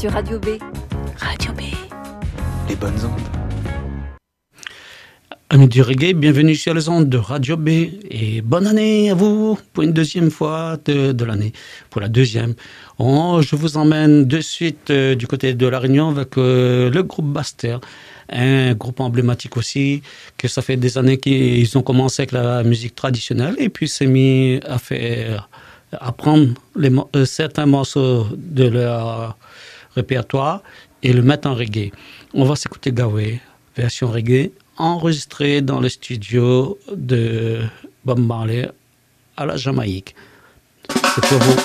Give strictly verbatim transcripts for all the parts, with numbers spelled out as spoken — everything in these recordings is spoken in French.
sur Radio B. Radio B. Les bonnes ondes. Amis du reggae, bienvenue sur les ondes de Radio B et bonne année à vous pour une deuxième fois de, de l'année, pour la deuxième. Oh, je vous emmène de suite euh, du côté de La Réunion avec euh, le groupe Bastère, un groupe emblématique aussi, que ça fait des années qu'ils ont commencé avec la musique traditionnelle et puis s'est mis à faire, à prendre les, euh, certains morceaux de leur répertoire et le mettre en reggae. On va s'écouter Gaway, version reggae, enregistré dans le studio de Bob Marley à la Jamaïque. C'est pour vous.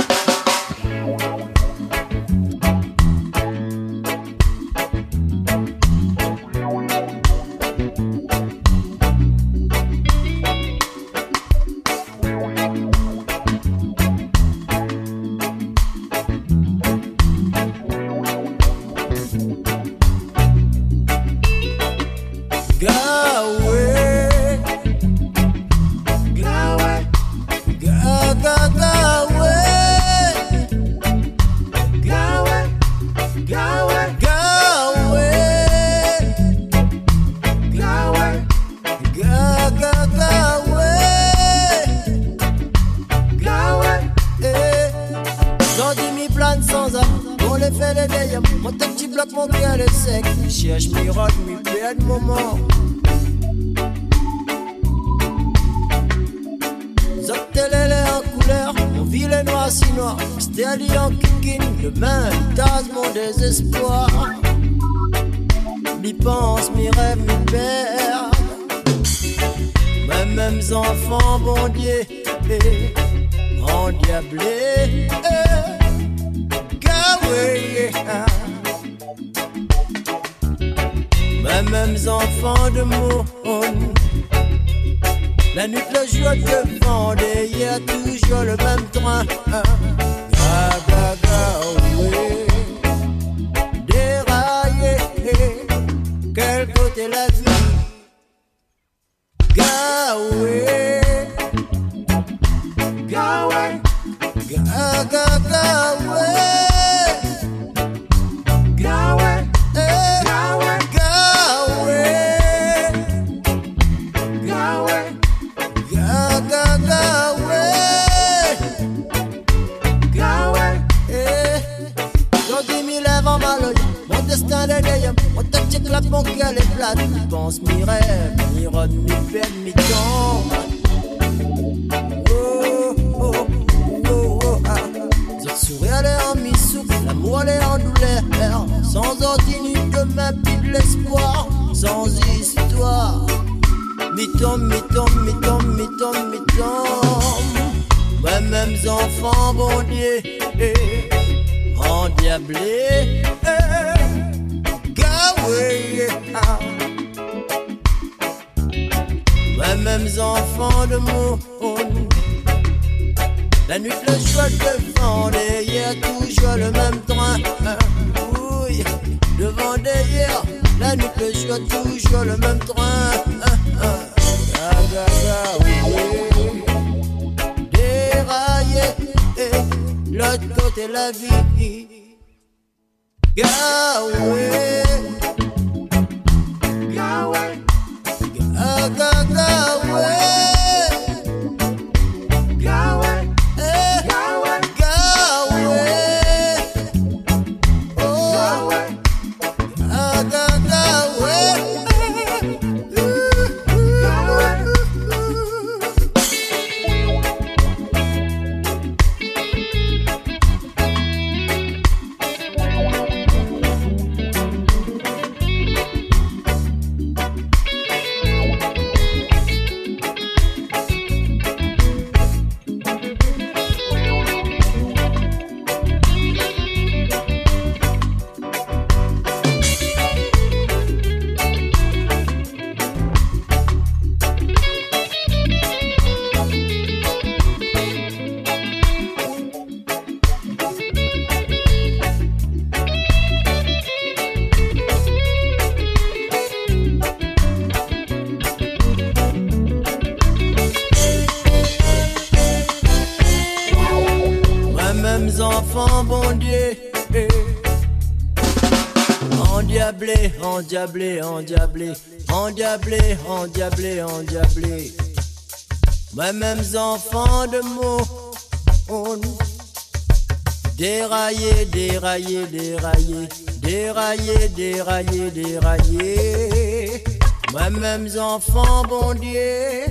Endiablé, endiablé, endiablé, endiablé, endiablé, endiablé. Moi-même enfants de mots, déraillé, déraillé, déraillé, déraillé, déraillé, déraillé. Moi-même enfants bon Dieu,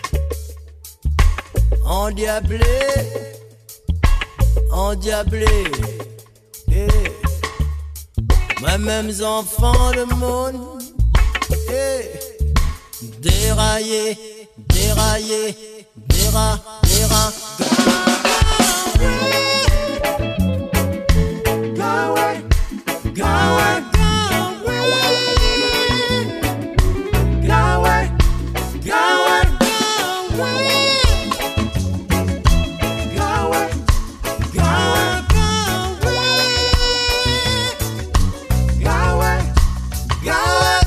endiablé, endiablé. Hey. Moi-même enfants de monde, hey. Déraillé, déraillé, déra, déra. Go away, go away, go away, go away, go away, go away, go away, go away, go away.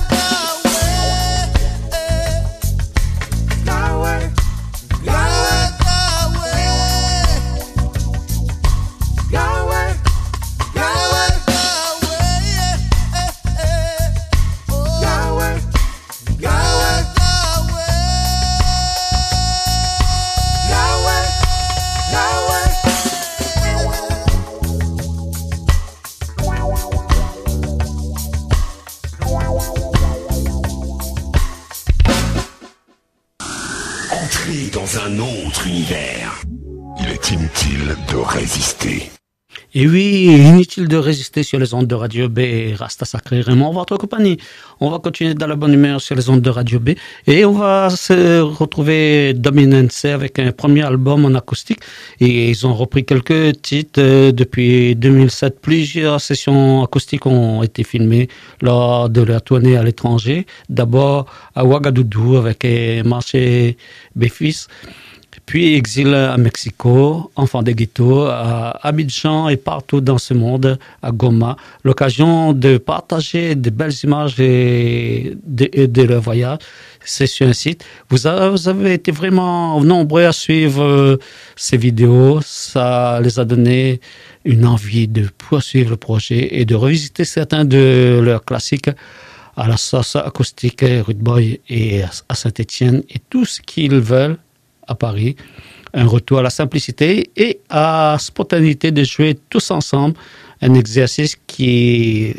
Dans un autre univers. Il est inutile de résister. Et oui, inutile de résister sur les ondes de Radio B et Rasta Sacré Raymond, votre compagnie. On va continuer dans la bonne humeur sur les ondes de Radio B et on va se retrouver Dominance avec un premier album en acoustique et ils ont repris quelques titres euh, depuis deux mille sept. Plusieurs sessions acoustiques ont été filmées lors de leur tournée à l'étranger. D'abord à Ouagadougou avec euh, Marché Béfis. Puis exil à Mexico, enfant des ghettos, à Abidjan et partout dans ce monde, à Goma. L'occasion de partager de belles images de, de, de leur voyage. C'est sur un site. Vous avez, vous avez été vraiment nombreux à suivre euh, ces vidéos. Ça les a donné une envie de poursuivre le projet et de revisiter certains de leurs classiques à la sauce acoustique, Rude Boy et à Saint-Étienne et tout ce qu'ils veulent à Paris, un retour à la simplicité et à la spontanéité de jouer tous ensemble, un exercice qui,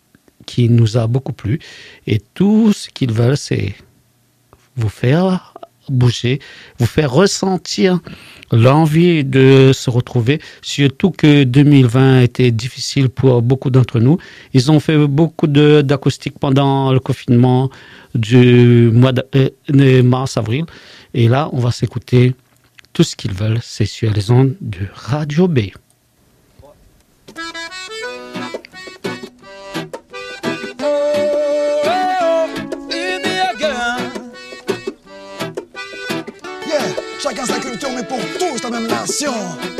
qui nous a beaucoup plu. Et tout ce qu'ils veulent, c'est vous faire bouger, vous faire ressentir l'envie de se retrouver, surtout que deux mille vingt a été difficile pour beaucoup d'entre nous. Ils ont fait beaucoup de, d'acoustique pendant le confinement du mois de euh, mars-avril. Et là, on va s'écouter tout ce qu'ils veulent. C'est sur les ondes de Radio B. Yeah, chacun sa culture, mais pour tous la même nation.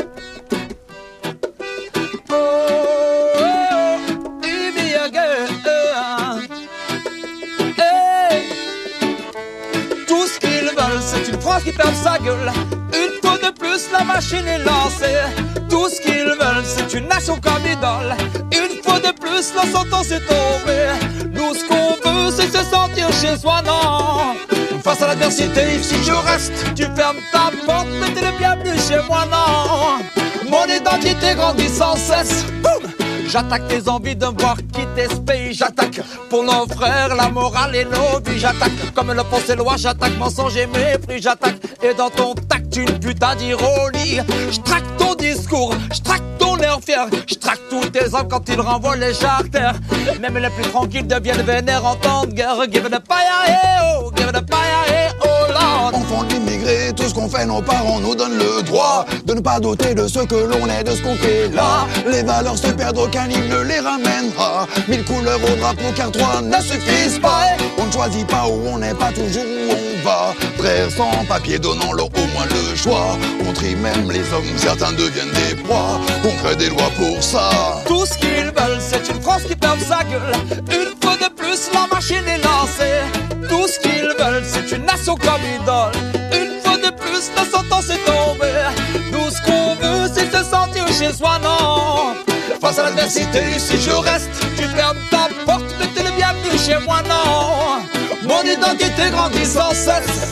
C'est une France qui perd sa gueule. Une fois de plus, la machine est lancée. Tout ce qu'ils veulent, c'est une nation comme idole. Une fois de plus, la sentence est tombée. Nous, ce qu'on veut, c'est se sentir chez soi, non. Face à l'adversité, ici je reste. Tu fermes ta porte, mais t'es le bienvenu chez moi, non. Mon identité grandit sans cesse. Boum! J'attaque tes envies de me voir quitter ce pays. J'attaque pour nos frères, la morale et nos vies. J'attaque comme le font ces lois. J'attaque mensonge et mépris. J'attaque et dans ton tact une putain d'ironie. J'traque ton discours, j'traque ton air fier. J'traque tous tes hommes quand ils renvoient les charters. Même les plus tranquilles deviennent vénères en temps de guerre. Give it a fire, hey, oh, give it a fire, hey, oh Lord. Enfants d'immigrés, tout ce qu'on fait, nos parents nous donnent le droit de ne pas douter de ce que l'on est, de ce qu'on fait là. Les valeurs se perdent, aucun hymne ne les ramènera. Mille couleurs au drapeau car trois ne suffisent pas. On ne choisit pas où on n'est pas toujours où on va. Frères sans papier, donnons-leur au moins le choix. On trie même les hommes, certains deviennent des proies. On crée des lois pour ça. Tout ce qu'ils veulent, c'est une France qui perd sa gueule. Une fois de plus, la machine est lancée. Tout ce qu'ils veulent, c'est une nation comme idole. Une fois de plus, la sentence est tombée. Nous, ce qu'on veut, c'est se sentir chez soi, non. Face à l'adversité, si je reste, tu fermes ta porte, mais chez moi, non. Mon identité grandit sans cesse.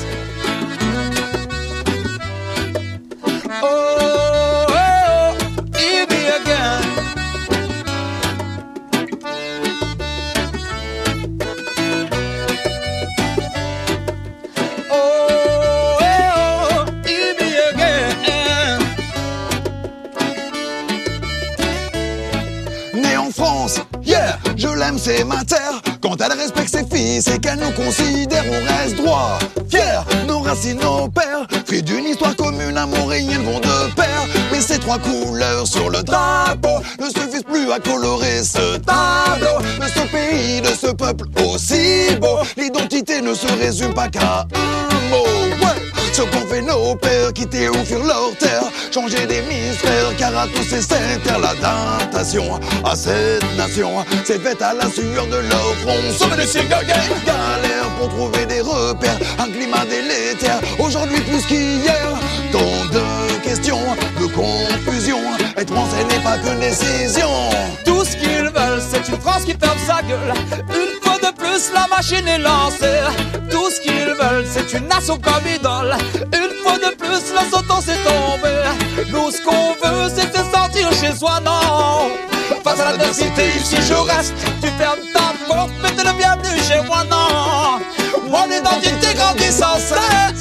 Oh, oh, oh, here me again. Oh, oh, here me again. Né en France, yeah, je l'aime, c'est ma terre. Quand elle respecte ses fils et qu'elle nous considère, on reste droit, fier. Nos racines, nos pères, fruits d'une histoire commune, amour et haine vont de pair. Mais ces trois couleurs sur le drapeau ne suffisent plus à colorer ce tableau de ce pays, de ce peuple aussi beau. L'identité ne se résume pas qu'à un mot, ouais. Ce qu'ont fait nos pères, quitter ou fuir leur terre, changer d'hémisphère, car à tous ces terres, l'adaptation à cette nation s'est faite à la sueur de leur front. Sauver des cigares, galère pour trouver des repères, un climat délétère, aujourd'hui plus qu'hier. Tant de questions, de confusion, être français n'est pas qu'une décision. Tout ce qu'ils veulent, c'est une France qui ferme sa gueule. Une fois de plus, la machine est lancée. Tout ce qu'ils veulent, c'est une nation comme idole. Une fois de plus, la sauton s'est tombée. Nous, ce qu'on veut, c'est se sentir chez soi, non. Face à l'adversité, ici je reste. Tu fermes ta porte, mais t'es le bienvenu chez moi, non. Mon identité grandit sans cesse.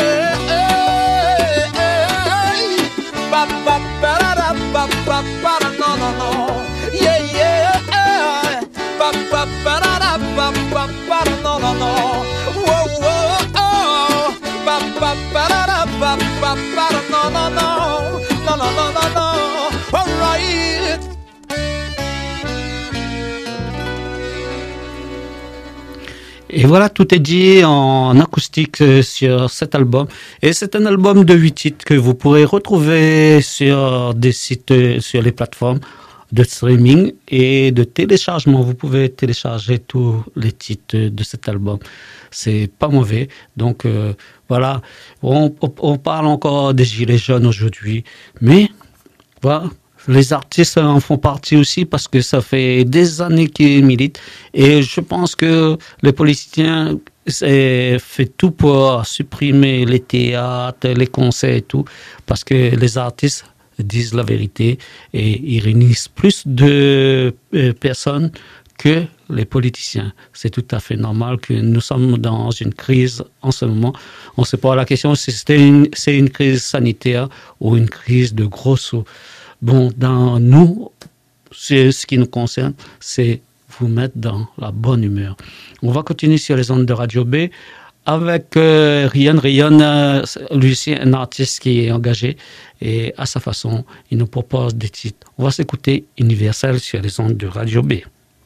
Ba, ba, ba, da, ba, ba, ba, da, non, non, non. Yeah, yeah. Ba, ba, ba, da, da, ba, ba, ba, da, non, non, non. Wow, wow, oh. Ba, ba, ba, da, da, ba, ba, ba, da, non, non, non. Non, non, non, non, non. All right. Et voilà, tout est dit en acoustique sur cet album. Et c'est un album de huit titres que vous pourrez retrouver sur des sites, sur les plateformes de streaming et de téléchargement. Vous pouvez télécharger tous les titres de cet album. C'est pas mauvais. Donc euh, voilà, on, on parle encore des Gilets jaunes aujourd'hui. Mais voilà. Les artistes en font partie aussi parce que ça fait des années qu'ils militent et je pense que les politiciens font tout pour supprimer les théâtres, les concerts et tout parce que les artistes disent la vérité et ils réunissent plus de personnes que les politiciens. C'est tout à fait normal que nous sommes dans une crise en ce moment. On ne sait pas la question si c'est une, c'est une crise sanitaire ou une crise de gros sous. Bon, dans nous, c'est ce qui nous concerne, c'est vous mettre dans la bonne humeur. On va continuer sur les ondes de Radio B avec euh, Rion. Rion, euh, lui c'est un artiste qui est engagé et à sa façon, il nous propose des titres. On va s'écouter Universel sur les ondes de Radio B.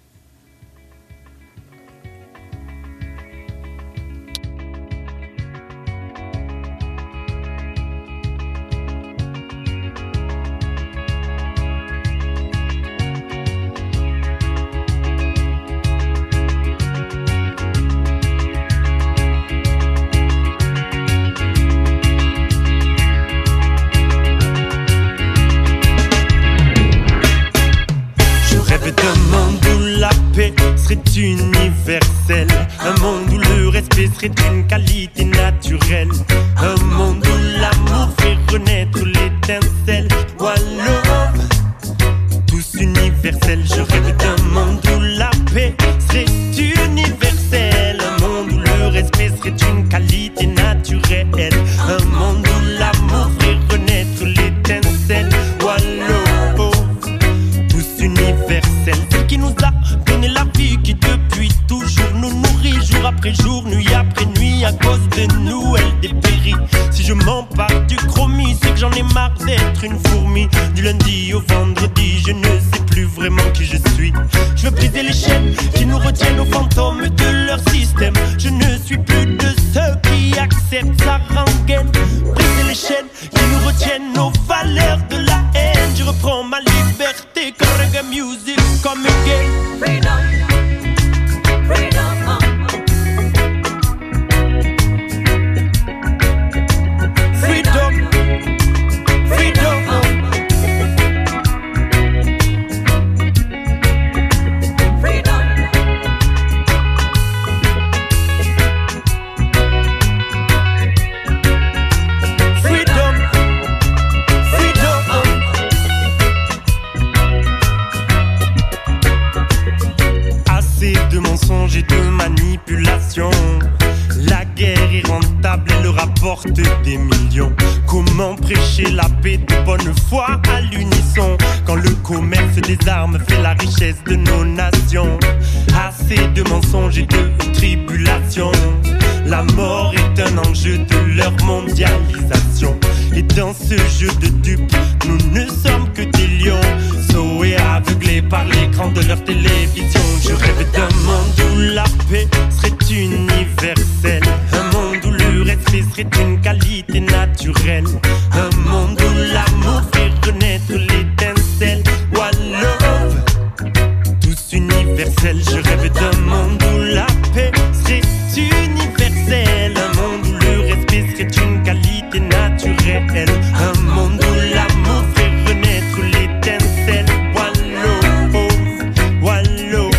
Universel, un monde où le respect serait une qualité naturelle, un monde où l'amour fait renaître l'étincelle. Voilà, tous universels. Je rêve d'un monde où la paix serait universelle, un monde où le respect serait une qualité naturelle, un monde où l'amour fait renaître l'étincelle. Voilà, tous universels. Celle qui nous a donné la vie, qui depuis toujours nous nourrit, jour après jour, nuit après nuit, à cause de nous, elle dépérit. Si je m'empare du chromie, c'est que j'en ai marre d'être une fourmi. Du lundi au vendredi, je ne sais plus vraiment qui je suis. Je veux briser les chaînes qui nous retiennent aux fantômes de leur système. Je ne suis plus de ceux qui acceptent sa rengaine. Briser les chaînes qui nous retiennent aux valeurs de la haine. Je reprends ma liberté comme reggae music, comme again. Freedom, freedom, uh. Freedom, freedom, uh. Freedom, Assez de mensonges et de manipulations. La guerre est rentable, elle rapporte des millions. Comment prêcher la paix de bonne foi à l'unisson quand le commerce des armes fait la richesse de nos nations? Assez de mensonges et de tribulations. La mort est un enjeu de leur mondialisation. Et dans ce jeu de dupes, nous ne sommes que des lions, saués aveuglés par l'écran de leur télévision. Je rêve d'un monde où la paix serait universelle, un monde où le respect serait une qualité naturelle, un monde où l'amour fait renaître l'étincelle. One love, tous universels. Je rêve d'un monde où la paix serait universelle, un monde où le respect serait une qualité naturelle, un monde où l'amour fait renaître l'étincelle. One love, one love.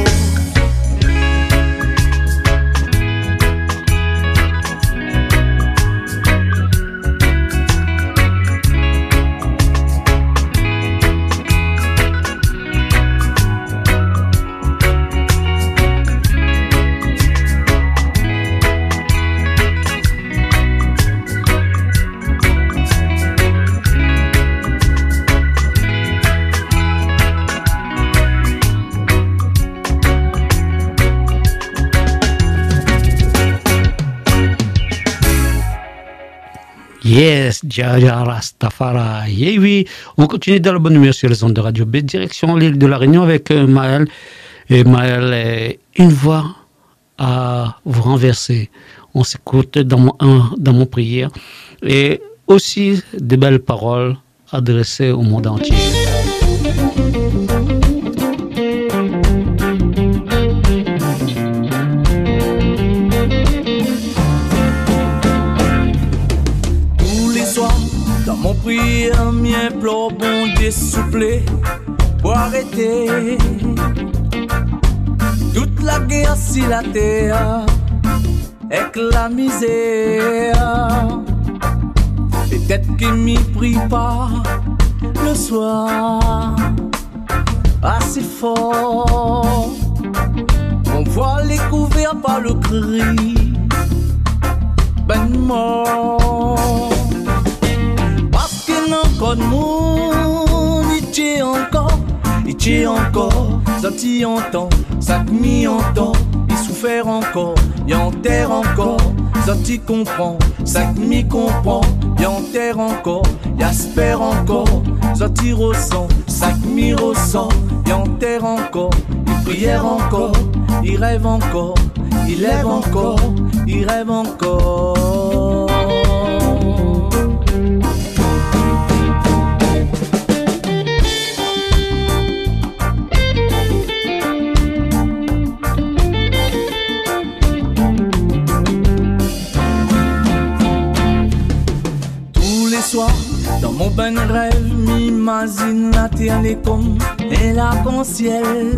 Yes, Jaja Rastafari. Et oui, on continue dans la bonne humeur sur les ondes de Radio B, direction l'île de la Réunion avec euh, Maël. Et Maël, est une voix à vous renverser. On s'écoute dans mon, dans mon prière. Et aussi des belles paroles adressées au monde entier. Mon prière, mien pleure, bon Dieu soufflé pour arrêter toute la guerre sur la terre avec la misère. Peut-être qu'il m'y prie pas le soir assez fort. On voit les couverts par le cri ben mort. Encore de monde, il tient encore, il tient encore, ça t'y entend, ça t'y entend, il souffert encore, il enterre encore, ça t'y comprend, ça t'y comprend, il enterre encore, il espère encore, ça t'y ressent, ça t'y ressent, il enterre encore, il prière encore, il rêve encore, il lève encore, il rêve encore. Dans mon bon rêve, m'imagine la terre les comme et l'arc-en-ciel.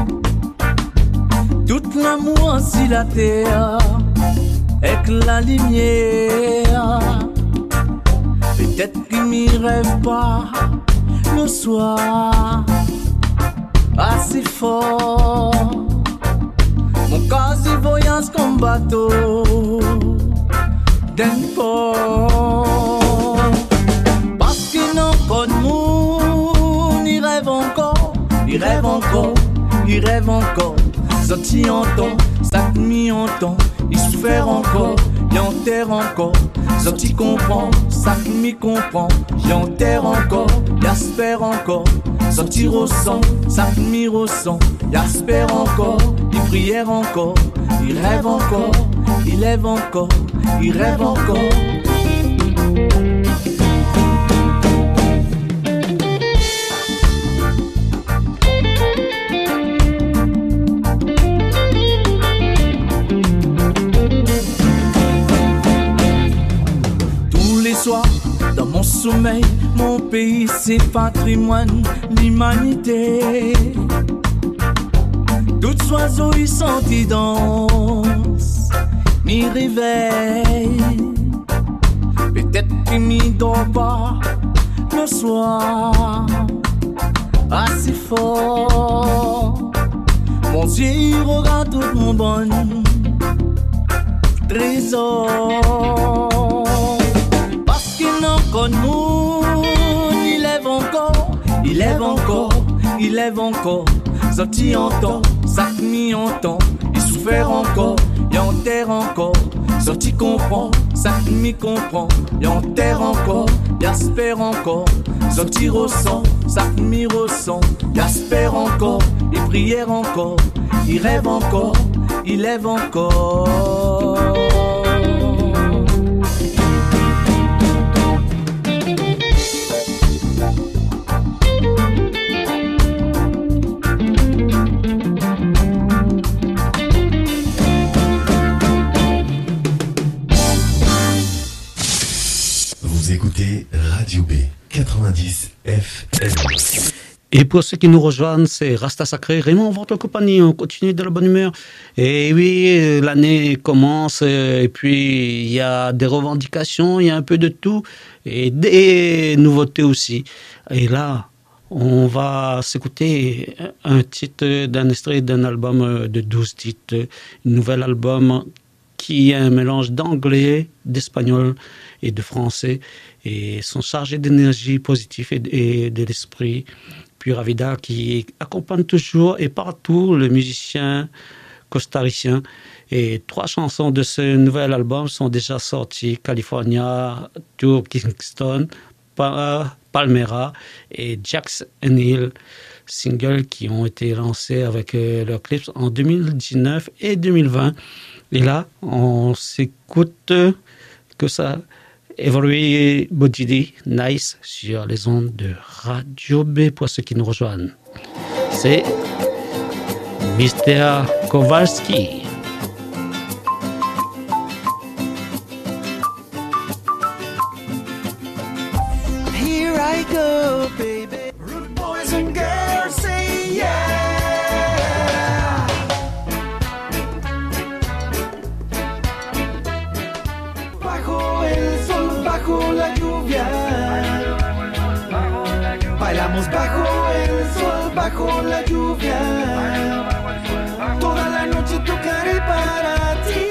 Tout l'amour sur la terre, avec la lumière. Peut-être qu'il m'y rêve pas le soir, assez fort. Mon cas est voyage comme bateau d'un port. Encore de monde, il rêve encore, il rêve encore, il rêve encore. Ça t'y entend, ça t'y entend, il souffert encore, il enterre encore. Ça t'y comprend, ça t'y comprend, il enterre encore, il espère encore. Ça t'y ressent, ça t'y ressent, il espère encore, il prière encore, il rêve encore, il lève encore, il rêve encore. Dans mon sommeil, mon pays c'est patrimoine, l'humanité. Tout oiseau y senti danse, m'y réveille. Peut-être qu'il m'y dort pas le soir, assez fort. Mon Dieu, il regarde tout mon bon trésor. Parce qu'il n'en connaît nous, il lève encore, il lève encore, il lève encore. Sorti en temps, sac mis en temps, il souffert encore, il enterre encore. Sorti comprend, sac mis comprend, il enterre encore, il espère encore. Sorti ressent, sac mis ressent, il espère encore, il prière encore, il rêve encore, il lève encore. Écoutez Radio B quatre-vingt-dix F M. Et pour ceux qui nous rejoignent, c'est Rasta Sacré, Raymond, votre compagnie, on continue de la bonne humeur. Et oui, l'année commence, et puis il y a des revendications, il y a un peu de tout, et des nouveautés aussi. Et là, on va s'écouter un titre d'un extrait d'un album de douze titres, un nouvel album qui est un mélange d'anglais, d'espagnol et de français, et sont chargés d'énergie positive et, et de l'esprit. Pura Vida qui accompagne toujours et partout le musicien costaricien. Et trois chansons de ce nouvel album sont déjà sorties: California, Tour Kingston, Palmera et Jack's and Hill, singles qui ont été lancés avec euh, leurs clips en deux mille dix-neuf et deux mille vingt. Et là, on s'écoute que ça évoluer Bodidi Nice sur les ondes de Radio B pour ceux qui nous rejoignent. C'est mister Kowalski. Here I go, baby. Rude boys and girls say yeah. Bajo el sol, bajo la lluvia. Bailamos bajo el sol, bajo la lluvia. Toda la noche tocaré para ti.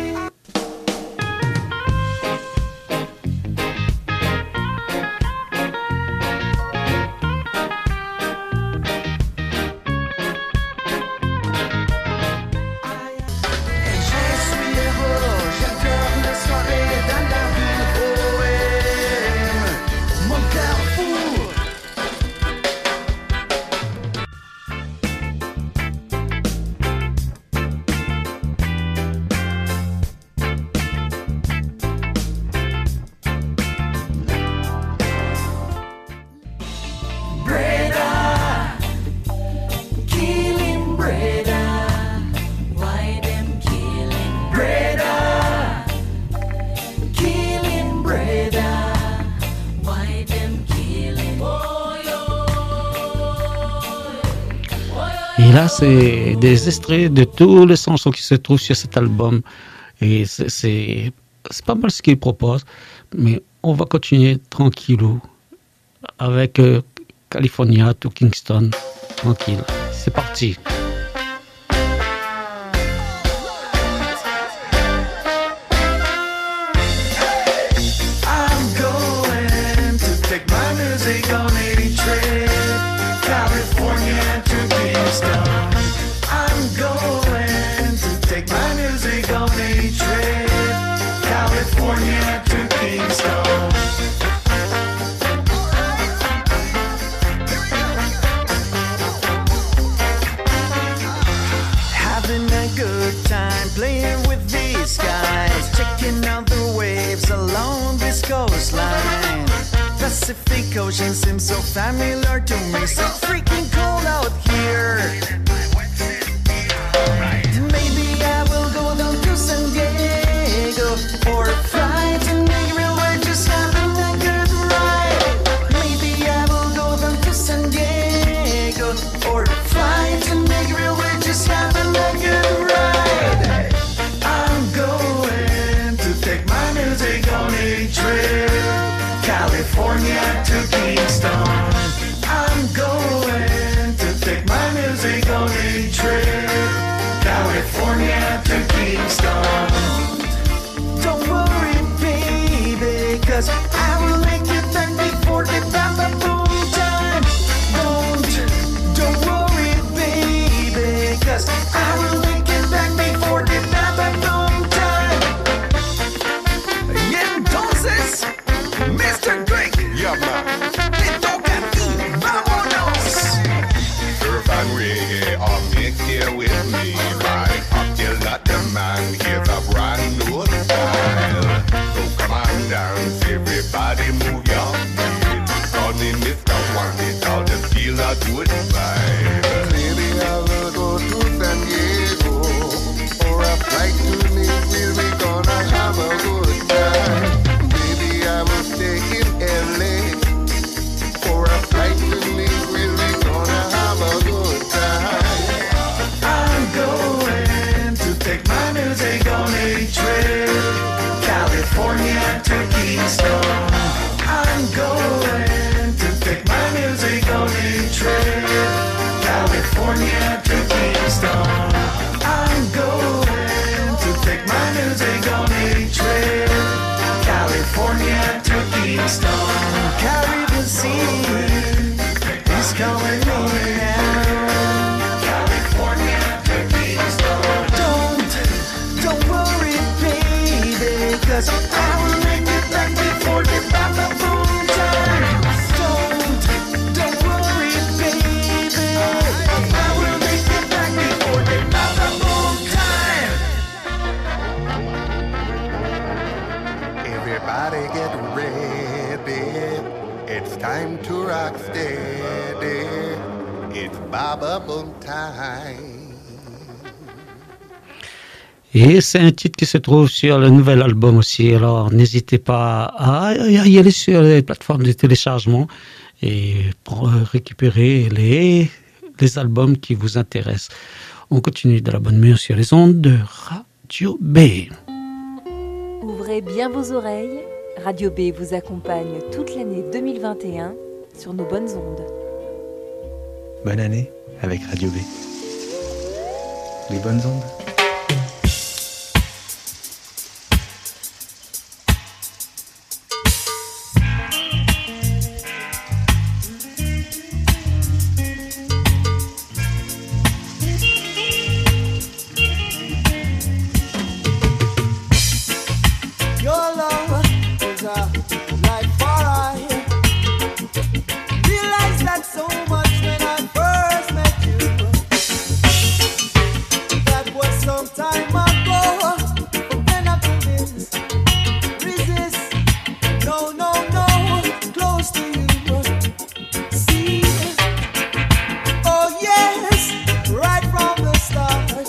Et là, c'est des extraits de tous les chansons qui se trouvent sur cet album. Et c'est, c'est, c'est pas mal ce qu'ils proposent, mais on va continuer tranquillou avec euh, California to Kingston. Tranquille. C'est parti. I'm going to take my music on a trip, California to Kingston. I'm going to take my music on a trip, California to Kingston. Having a good time playing with these guys, checking out the waves along this coastline. Pacific Ocean seems so familiar to me, so freaking cold out here. Maybe I will go down to San Diego or fly to Negril, we're just having a good ride. Maybe I will go down to San Diego or fly to Negril, we're just having a good ride. I'm going to take my music on a trip, California to Kingston. I'm going to take my music on me right up till that the man hears a brand new style. So come on dance, everybody move your feet. Call me Mister One, it all just feel a good vibe. Maybe I will go to San Diego or a flight to Nashville. We gonna have a good time. Maybe I will stay in L A or a flight to Nashville. We gonna have a good time. I'm going to take my music on a trip, California to Keystone. I'm going to take my music on a trip, California to Keystone. I'm going to take my music on a trip, California to Keystone. Caribbean Sea is calling me now. California to Keystone. Don't, don't worry, baby, 'cause I will make it back before the baboon time. Don't, don't worry, baby, I will make it back before the baboon time. Everybody get ready. It's time to rock steady. It's Baba Boom time. Et c'est un titre qui se trouve sur le nouvel album aussi. Alors n'hésitez pas à y aller sur les plateformes de téléchargement et pour récupérer les, les albums qui vous intéressent. On continue de la bonne musique sur les ondes de Radio B. Ouvrez bien vos oreilles. Radio B vous accompagne toute l'année deux mille vingt et un sur nos bonnes ondes. Bonne année avec Radio B. Les bonnes ondes. Your love is a light for I realized that so much when I first met you. That was some time ago. But then I couldn't resist. No, no, no, close to you. See, oh yes, right from the start.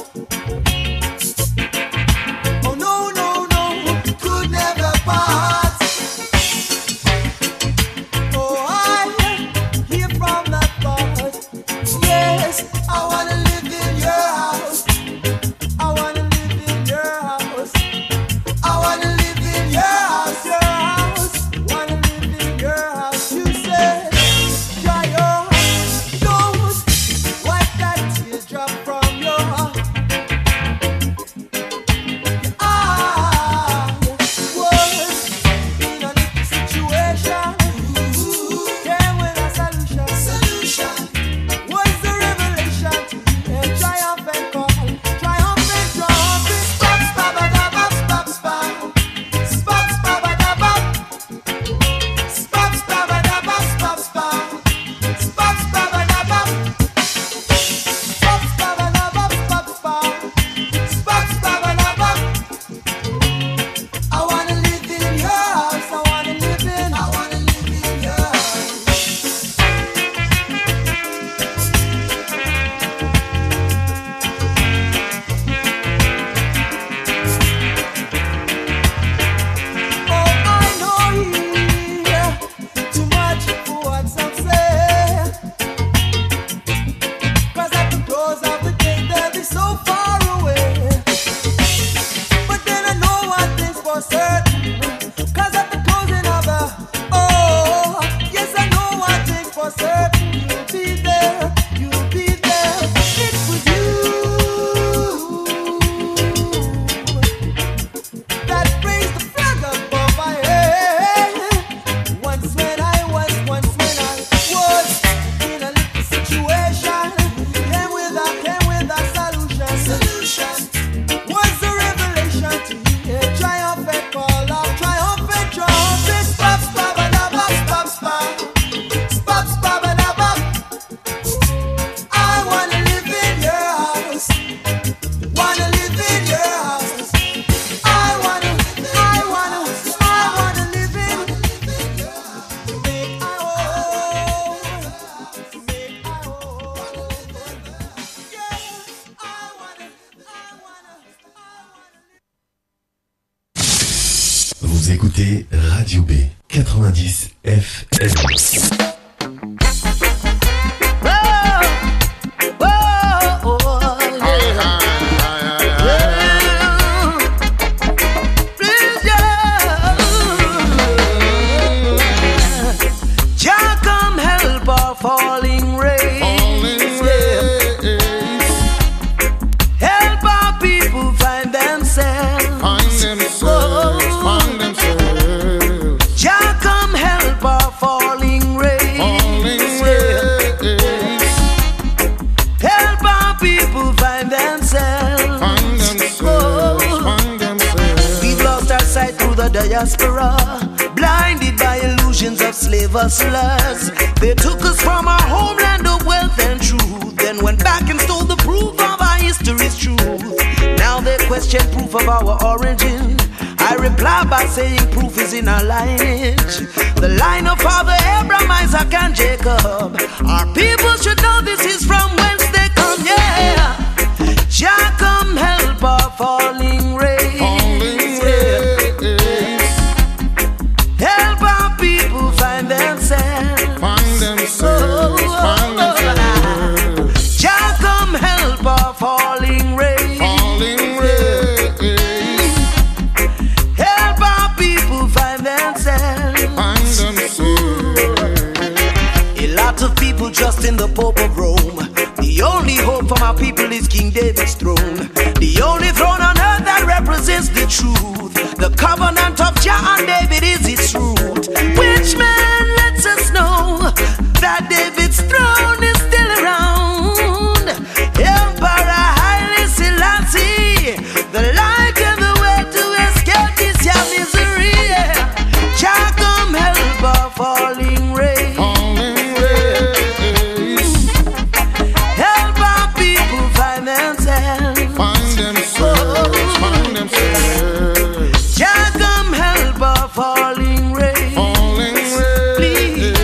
Oh no, no, no, could never part. Oh, I hear from that thought. Yes, I wanna live in your house. I wanna live Vous écoutez Radio B quatre-vingt-dix F M. Falling rain, yeah. Help our people find themselves, find themselves, oh. find themselves. Jah come help our falling rain, falling yeah. Help our people find themselves, find themselves, oh. find themselves. We've lost our sight through the diaspora, blinded by illusions of slave hustlers. They took us from our homeland of wealth and truth, then went back and stole the proof of our history's truth. Now they question proof of our origin. I reply by saying proof is in our lineage, the line of Father Abraham, Isaac and Jacob. Our people should know this is from whence they come, yeah. Jah come help our falling rain, falling rain. Help our people find themselves, find themselves, oh, find themselves. Jah come help our falling rain, falling rain. Help our people find themselves, find themselves. A lot of people trust in the Pope of Rome. The only hope for my people is King David's throne. The only throne on earth that represents the truth. The covenant of Jah and David is its root. Which man lets us know that David's throne is still around? Emperor Haile Selassie, the light and the way to escape this your misery. Jah come help our falling rain, falling rain. Help our people find themselves, find themselves, oh. find themselves. Jah come help our falling rain, falling rain. Please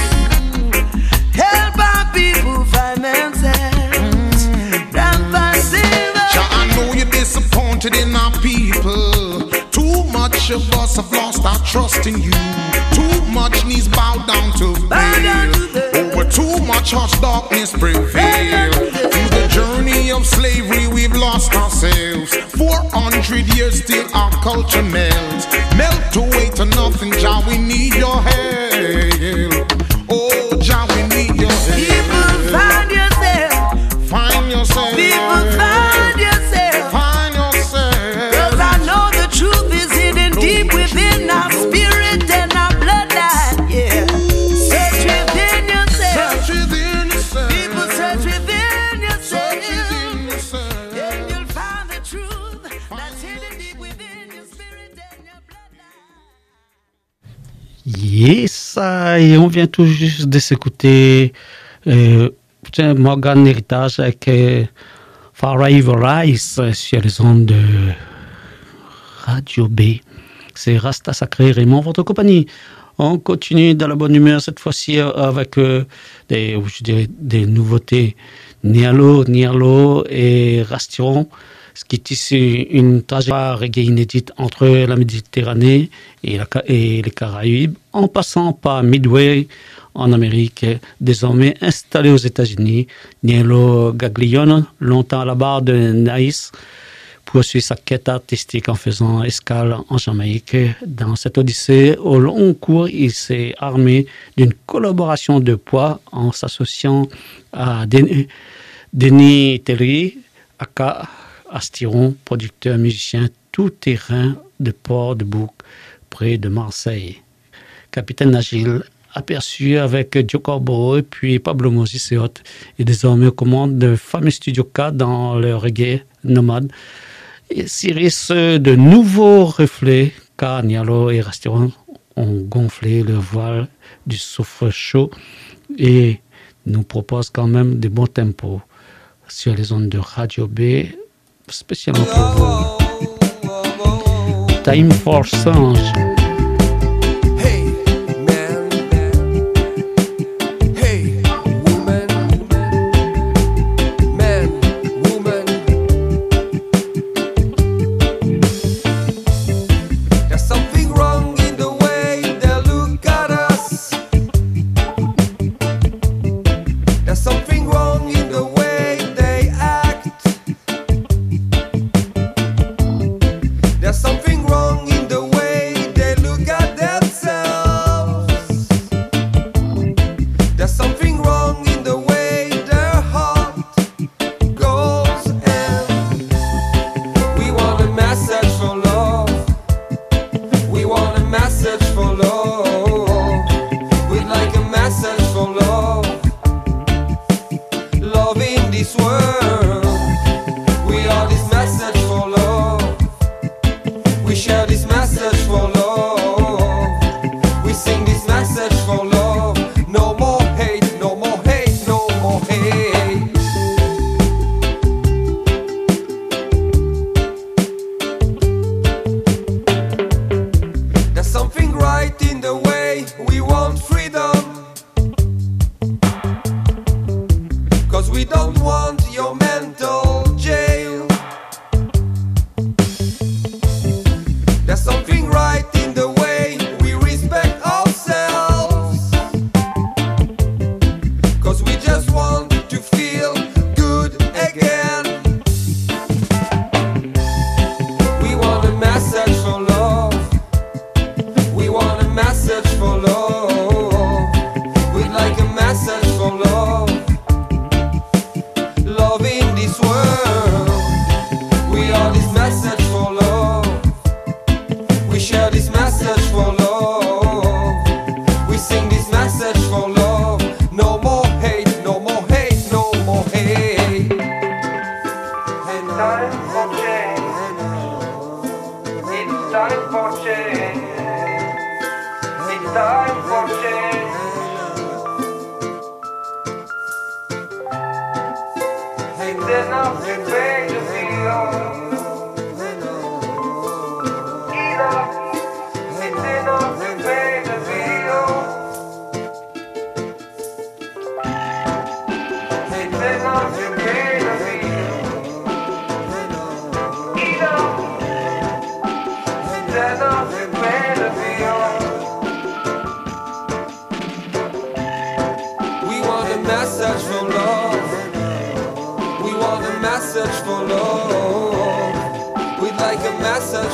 help our people find themselves. Mm. Jah, I know you're disappointed in our people. Too much of us have lost our trust in you. Too much knees bow down to fail. Over too much harsh darkness prevail. Through the journey of slavery we've lost ourselves. Four hundred years still our culture melts. Melt away to nothing, Jah, we need your help. Oh, Jah, we need your help. People find yourself, find yourself. People find yourself, find yourself. Cause I know the truth is hidden deep within our spirit and our bloodline, yeah. Search within yourself, search within yourself. People search within yourself, search within yourself. And you'll find the truth that's hidden deep within your spirit and your bloodline. Yes, et on vient tout juste de s'écouter euh, Morgan Heritage avec euh, Forever Rise sur les ondes de Radio B. C'est Rasta Sacré Raymond, votre compagnie. On continue dans la bonne humeur cette fois-ci avec euh, des, je dirais, des nouveautés. Nialo, Nialo et Rastiron, ce qui est ici une trajectoire reggae inédite entre la Méditerranée et, la, et les Caraïbes, en passant par Midway en Amérique, désormais installé aux États-Unis. Nialo Gaglione, longtemps à la barre de Nice, poursuit sa quête artistique en faisant escale en Jamaïque. Dans cette odyssée, au long cours, il s'est armé d'une collaboration de poids en s'associant à Denis, Denis Terry, aka Astiron, producteur musicien tout-terrain de Port-de-Bouc, près de Marseille. Capitaine Agile, aperçu avec Joe Corbeau et puis Pablo Moses et autres, est désormais aux commandes de fameux Studio K dans le reggae nomade. Et Cyrus, de nouveaux reflets, car Nialo et Rastiron ont gonflé le voile du souffle chaud et nous proposent quand même des bons tempos sur les ondes de Radio B, spécialement pour vous. Time for Songe. Something wrong.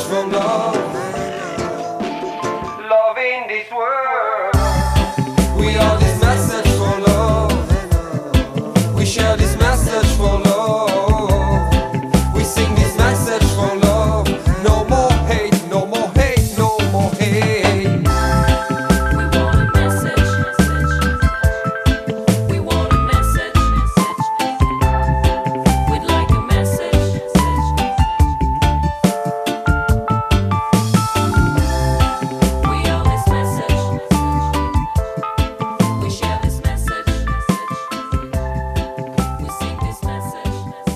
from love. Love in this world. We are this message for love. We share this message for love. We sing this message for love. No more hate, no more hate, no more hate. We want a message. We want a message. We'd like a message. We are this message. We share this message. We sing this message.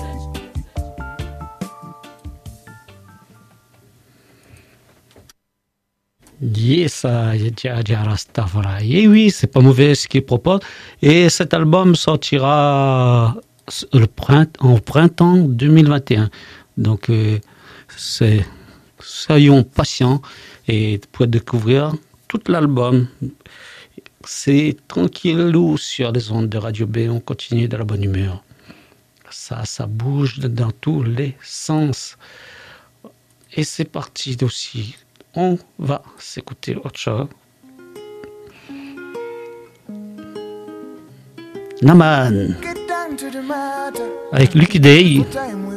Yes, Jah Jah Rastafari. Et oui, c'est pas mauvais ce qu'il propose. Et cet album sortira le printemps, en printemps deux mille vingt et un. Donc, euh, c'est, soyons patients et pour découvrir tout l'album. C'est tranquillou sur les ondes de Radio B. On continue de la bonne humeur. Ça, ça bouge dans tous les sens. Et c'est parti aussi. On va s'écouter autre chose. Naman avec Lucky Day.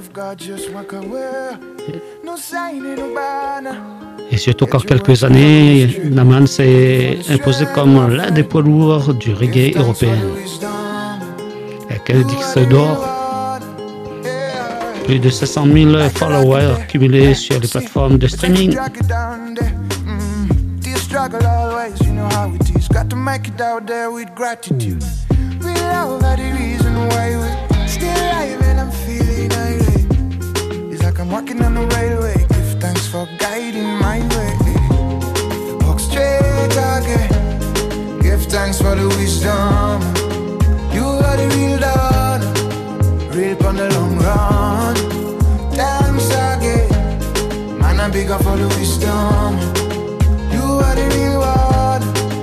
Et surtout encore quelques années, Naman s'est imposé comme l'un des poids lourds du reggae européen. Avec un disque d'or. Plus de sept cent mille followers cumulés sur les plateformes de streaming. Struggle always, you know how it is. Got to make it out there with gratitude. We love are the reason why we're still alive and I'm feeling irate. It's like I'm walking on the railway. Give thanks for guiding my way. Walk straight again. Give thanks for the wisdom. You are the real dawn. Real on the long run. Thanks again. Man, I'm bigger for the wisdom. You are the real one.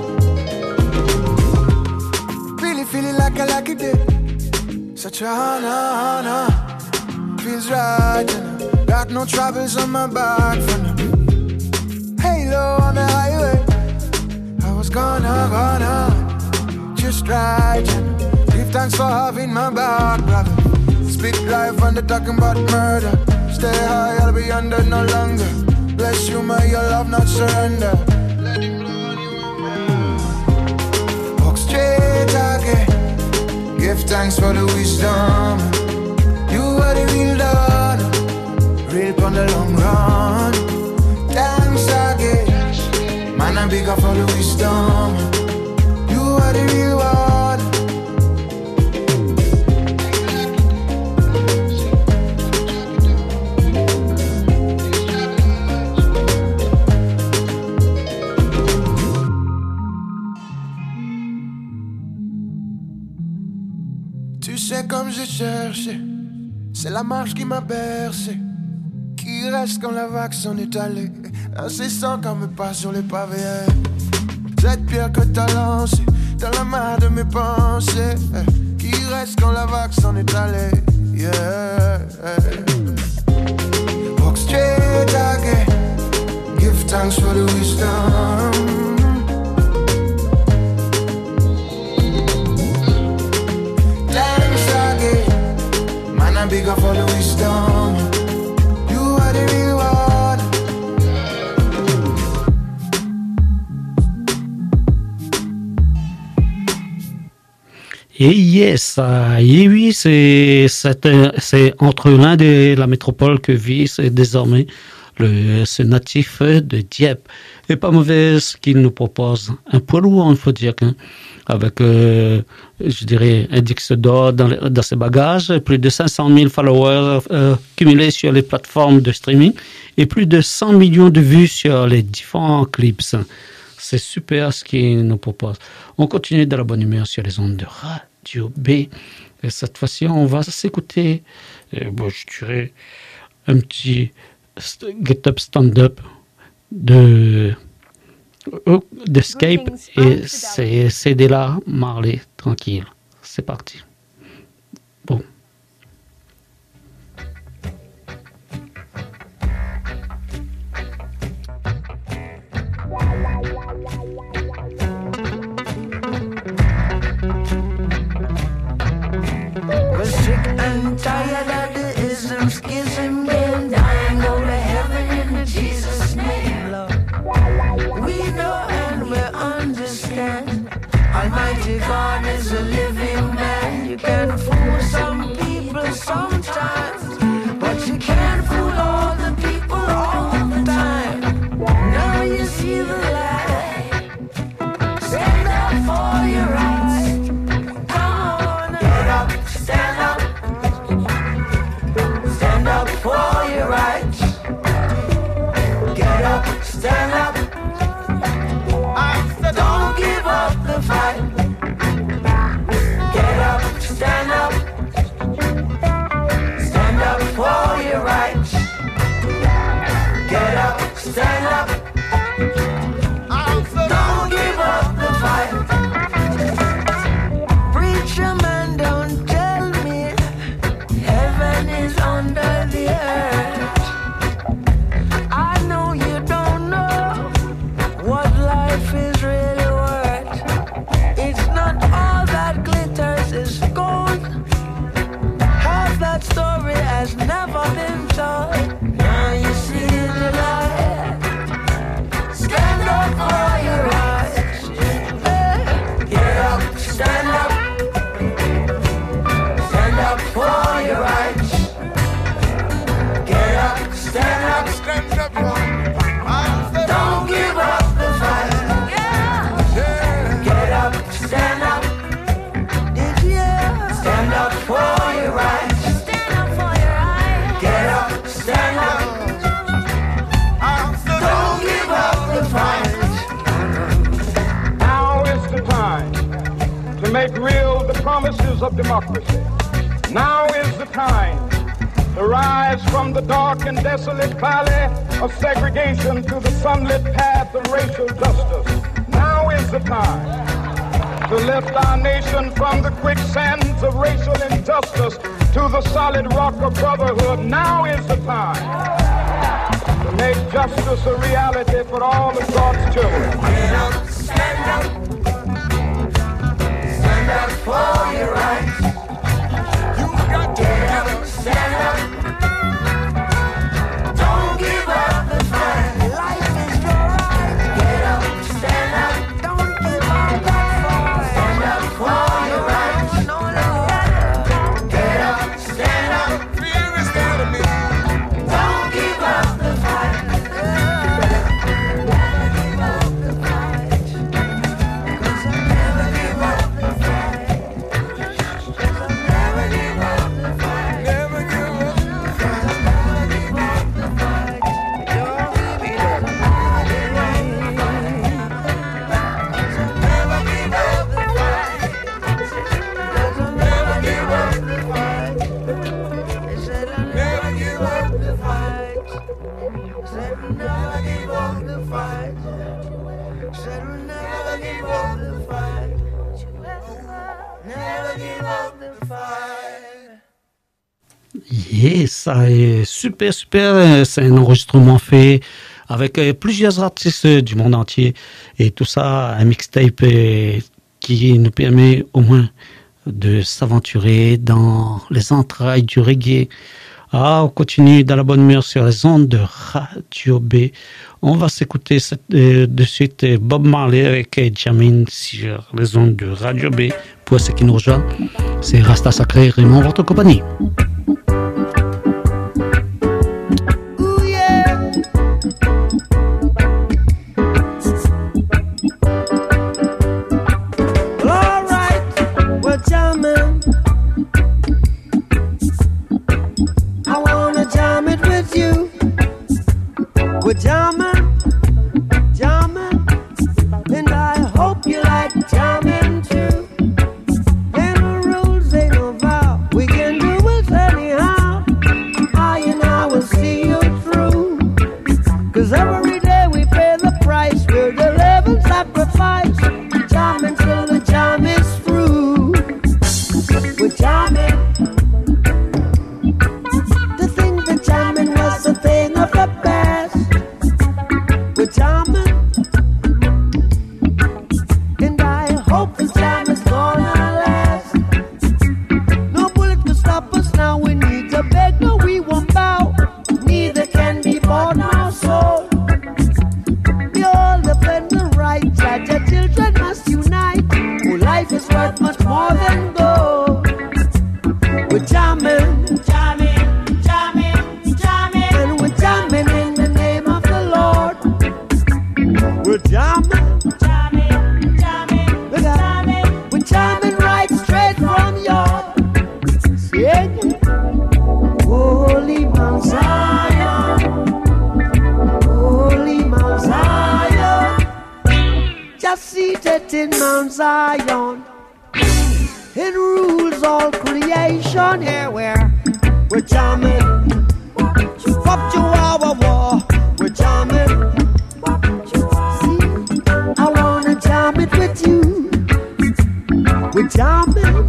Really feeling like I like it day. Such a honor, honor. Feels right, you know. Got no troubles on my back from the halo on the highway. I was gonna, gonna just right, you know. Give thanks for having my back, brother. Speak life and they're talking about murder. Stay high, I'll be under no longer. Bless you, may your love not surrender. Let him blow on you. Walk straight again. Give thanks for the wisdom. You are the real dawn. Real on the long run. Thanks again. Man, I'm bigger for the wisdom. You are the real one. Comme j'ai cherché, c'est la marche qui m'a bercé, qui reste quand la vague s'en est allée, incessant quand me passe sur les pavés. Cette pierre que t'as lancée dans la main de mes pensées, qui reste quand la vague s'en est allée. Yeah. Walk straight again, give thanks for the wisdom. I'm bigger for the wisdom. You are the real one. Et yes, et oui, c'est, c'est, c'est entre l'Inde et la métropole que vit c'est désormais le, ce natif de Dieppe. Et pas mauvais ce qu'il nous propose. Un poids lourd, il faut dire, hein, avec, euh, je dirais, un disque d'or dans, dans ses bagages, plus de cinq cent mille followers euh, cumulés sur les plateformes de streaming et plus de cent millions de vues sur les différents clips. C'est super ce qu'il nous propose. On continue de la bonne humeur sur les ondes de Radio B. Et cette fois-ci, on va s'écouter, euh, bon, je dirais, un petit Get Up Stand Up de d'Escape et c'est, c'est de là Marley, tranquille. C'est parti. Bon. Only God is a living man. You can fool some people sometimes, but you can't fool all the people all the time. Now you see the light. Stand up for your rights. Come on, get up, stand up. Stand up for your rights. Get up, stand up. Don't give up the fight. Get up, stand up. Stand up for your rights. Get up, stand up. Don't give up the fight. Preacher man, don't tell me heaven is under the earth. I know you don't know what life is really worth. It's not all that glitters is gold. Half that story has never been told. Now you see the light. Stand up for your rights. Get up, stand up. Stand up for your rights. Get up, stand up. Stand up. Don't give up the fight. Get up, stand up. Did you stand up for your rights? Stand up for your rights. Get up, stand up. Don't give up the fight. Now is the time to make real the promises of democracy. Now is the time to rise from the dark and desolate valley of segregation to the sunlit path of racial justice. Now is the time to lift our nation from the quicksands of racial injustice to the solid rock of brotherhood. Now is the time to make justice a reality for all of God's children. Get up, stand up. Stand up for your rights. You got to get up, stand up. Don't give up the fight. Life is your right. Get up, stand up. Don't give up that fight. Stand up for your rights. No, no. Get up, stand up. Fear is the enemy. Don't give up the fight. Never give up the fight. 'Cause I'll never give up the fight. 'Cause I'll never give up the fight. Never give up the fight. 'Cause I'll never give up the fight. Your baby doesn't never give up the fight. 'Cause I'll never give up the fight. 'Cause I'll never give up the fight. They said I'll never give up the fight. Said we'll never give up the fight. Said we'll never give up the fight. Never give up the fight. Yes, ça est super, super. C'est un enregistrement fait avec euh, plusieurs artistes du monde entier. Et tout ça, un mixtape euh, qui nous permet au moins de s'aventurer dans les entrailles du reggae. Ah, on continue dans la bonne humeur sur les ondes de Radio B. On va s'écouter cette, euh, de suite euh, Bob Marley avec euh, Jamin sur les ondes de Radio B. Pour ceux qui nous rejoignent, c'est Rasta Sacré, Raymond, votre compagnie. Ooh, yeah. Well, all right, well, jamming. I wanna jam it with you. We're jamming, jamming, and I hope you like jamming too. Ain't no rules, ain't no vow. We can do it anyhow. I and I will see you through. 'Cause every day we pay the price. We're the living sacrifice. Jamming till the jam is through. We're jamming. To think that jamming was a thing of the past. Mount Zion. It rules all creation. Here we're, we're jamming. Up to our war, we're jamming. See, I wanna jam it with you. We're jamming.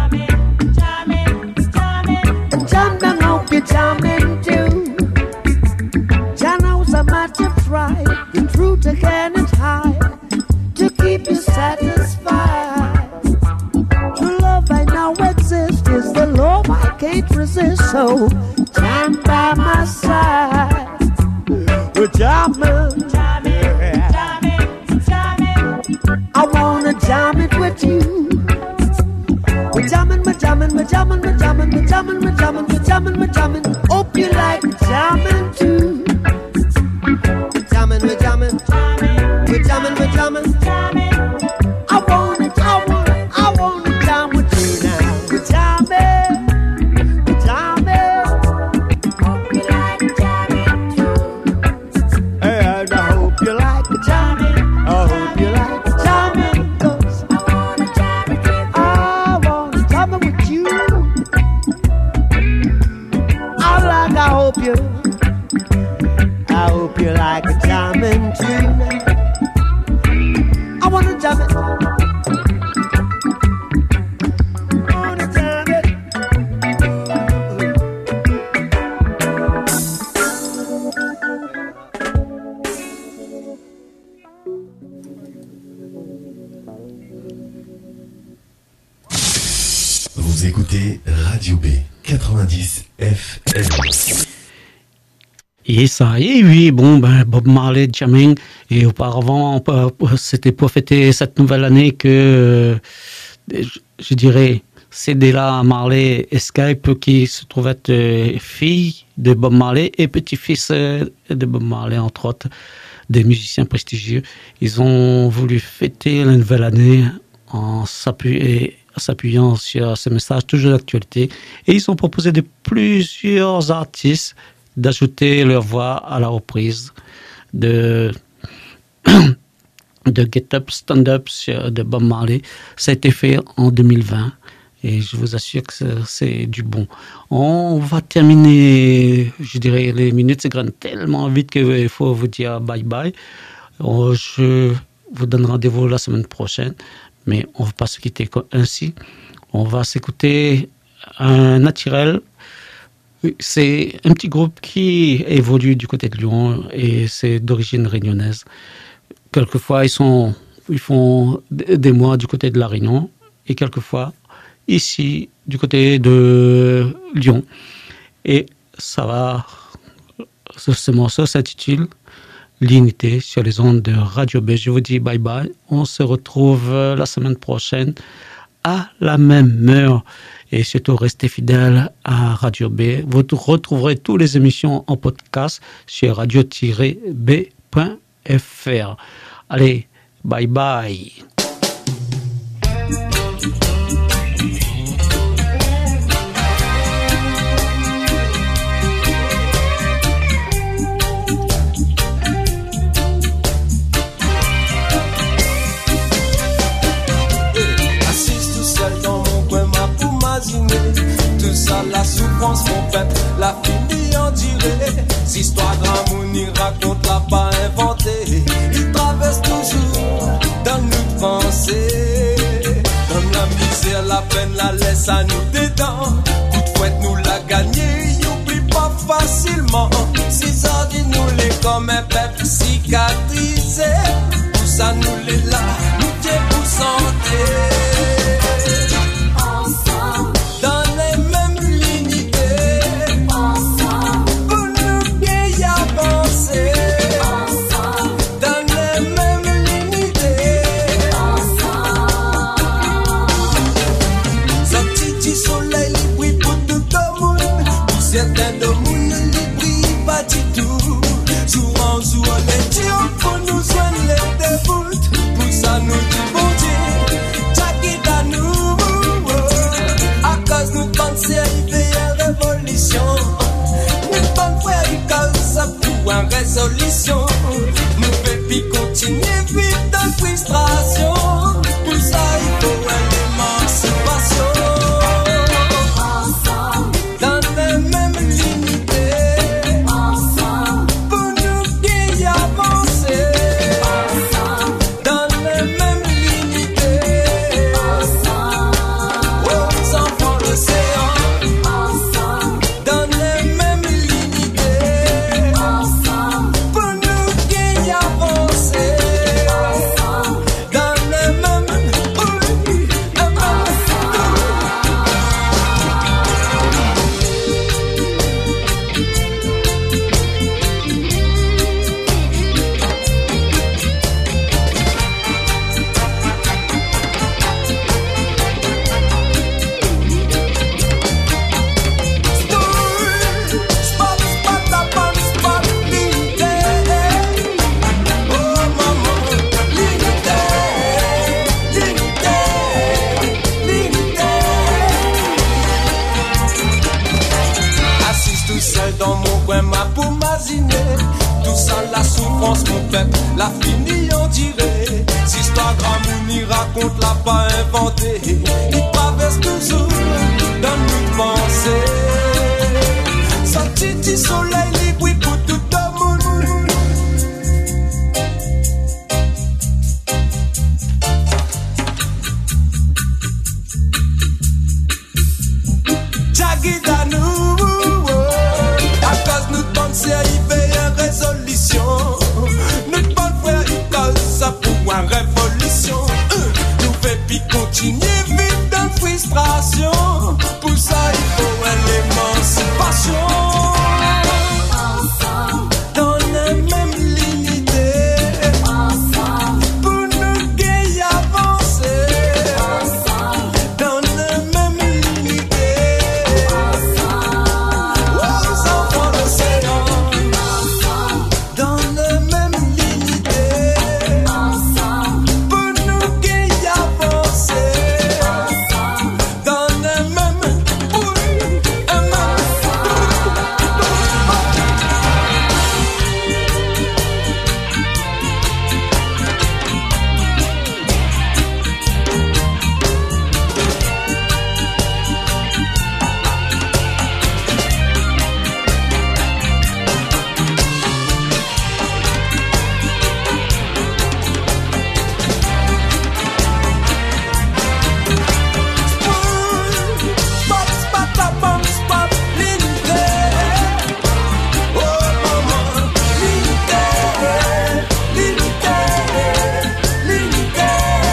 Jam down, hope you're jamming too. Jano's a match of try. The truth again is high. To keep you satisfied. True love I now exist is the love I can't resist. So jam by my side. We're jamming, jamming, jamming, jamming. I wanna jam it with you. We're jamming, we're jamming, we're jamming, we're jamming, we're jamming, we're jamming, we're jamming, we're jamming. Hope you like jamming too. We're jamming, we're jamming, we're jamming, we're jamming. I wanna, I wanna, I wanna jam with you now. We're jamming, we're jamming. Hope you like jamming too. And I hope you like jamming. I hope you like jamming. 'Cause I wanna jam with you. I wanna jam with you. I like, I hope you, I hope you like jamming too. I wanna jam it. I wanna jam it. Vous écoutez Radio B quatre-vingt-dix F M. Et ça, et oui, bon, ben, Bob Marley, jamming, et auparavant, c'était pour fêter cette nouvelle année que, euh, je dirais, Cédella Marley et Skype, qui se trouve être euh, fille de Bob Marley et petit-fils euh, de Bob Marley, entre autres, des musiciens prestigieux. Ils ont voulu fêter la nouvelle année en s'appuyant, s'appuyant sur ce message toujours d'actualité, et ils ont proposé de plusieurs artistes d'ajouter leur voix à la reprise de, de Get Up, Stand Up de Bob Marley. Ça a été fait en deux mille vingt et je vous assure que c'est, c'est du bon. On va terminer, je dirais, les minutes s'égrènent tellement vite qu'il faut vous dire bye bye. Je vous donne rendez-vous la semaine prochaine, mais on ne va pas se quitter ainsi. On va s'écouter un naturel. C'est un petit groupe qui évolue du côté de Lyon et c'est d'origine réunionnaise. Quelquefois, ils, sont, ils font des mois du côté de la Réunion et quelquefois ici du côté de Lyon. Et ça va, ce morceau s'intitule L'unité sur les ondes de Radio B. Je vous dis bye bye. On se retrouve la semaine prochaine à la même heure. Et surtout, restez fidèles à Radio B. Vous retrouverez toutes les émissions en podcast sur radio tiret b point f r. Allez, bye bye. Tout ça, la souffrance, mon peuple, la fini en durée. Si histoire d'amour, ni raconte, l'a pas inventé. Il traverse toujours dans nos pensées. Comme la misère, la peine, la laisse à nous dedans. Toute fouette, nous l'a gagné, il oublie pas facilement. Si ça dit nous les comme un peuple cicatrisé. Tout ça, nous les là, nous t'es pour santé. Certains de moun ne brillent pas du tout. Souvent, souvent, les dieux pour nous soigner les déboutes. Pour ça, nous emmagasiner. Tout ça, la souffrance, mon peuple, la fini en tiré. Si histoire Gramouni raconte, l'a pas inventé. Il traverse toujours dans nos pensées. Sorti du soleil libre, oui, pour tout le monde. Jagida nous, à cause nous pensons arriver à résolution. Nous pensons frère, il cause ça pour une révolution. Nous fait puis continuer vivre dans frustration. Pour ça il faut l'émancipation. Ensemble, dans la même ligne d'idée. Ensemble, pour nous gagner avancer. Ensemble, dans la même ligne d'idée. Ensemble, aux enfants de l'océan. Ensemble, dans la même ligne d'idée. Ensemble, pour nous gagner avancer. Ensemble, dans la même pour un même. Spot, spot, a bomb, spot, l'unité. Oh maman, l'unité, l'unité, l'unité.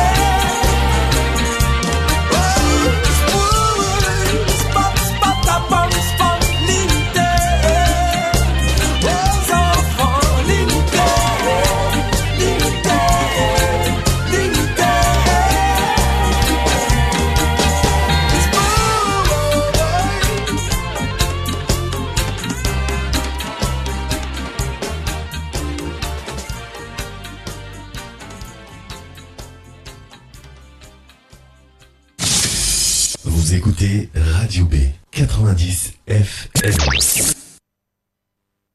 Oh, spot, spot, a bomb, spot, l'unité. Aux enfants, l'unité, l'unité, l'unité. Vous écoutez Radio B quatre-vingt-dix F M.